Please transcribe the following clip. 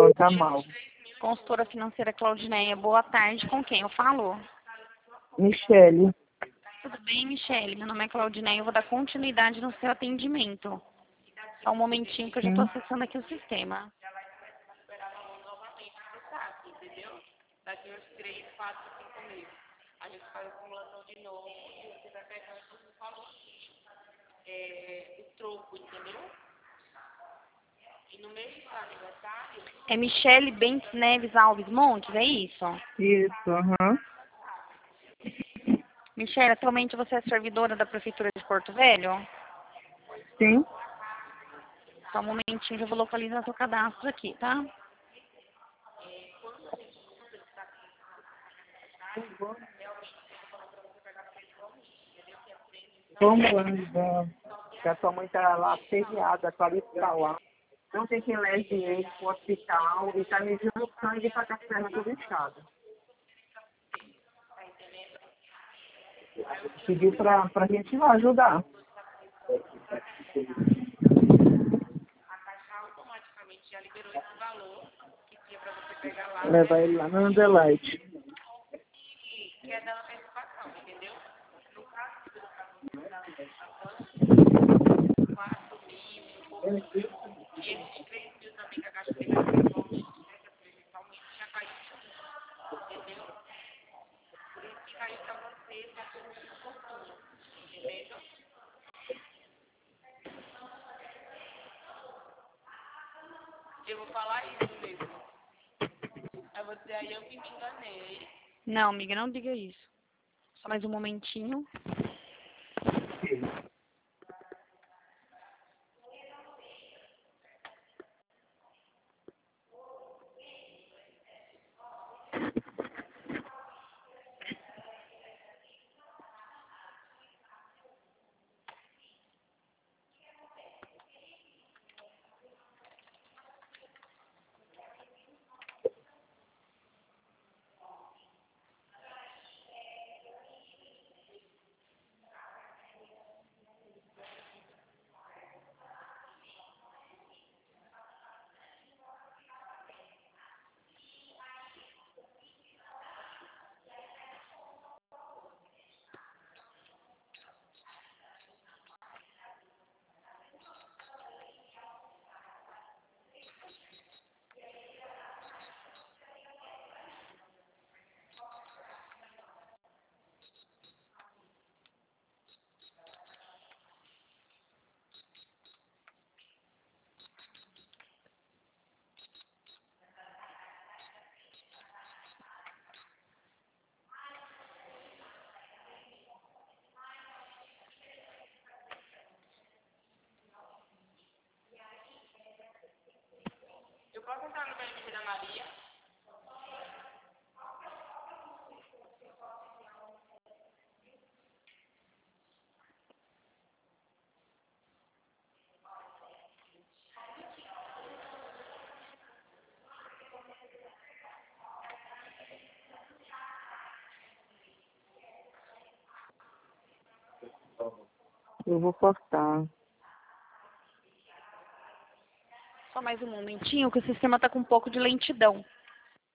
telefone tá mal. Consultora financeira Claudineia, boa tarde. Com quem eu falo? Michele. Tudo bem, Michele? Meu nome é Claudineia, eu vou dar continuidade no seu atendimento. Só um momentinho que eu já estou Sim. acessando aqui o sistema. É Michele Bentes Neves Alves Montes, é isso? Isso, aham. Michele, atualmente você é servidora da Prefeitura de Porto Velho? Sim. Só um momentinho, já vou localizar seu cadastro aqui, tá? Vamos lá, que a sua mãe tá lá feriada, qualificar lá. Não tem quem leve ele pro hospital e tá me dando sangue pra que as pernas tudo inchada. Pediu pra gente ir lá ajudar. Levar ele lá no Underlight. Não, amiga, não diga isso. Só mais um momentinho. Eu vou cortar. Só mais um momentinho, que o sistema tá com um pouco de lentidão.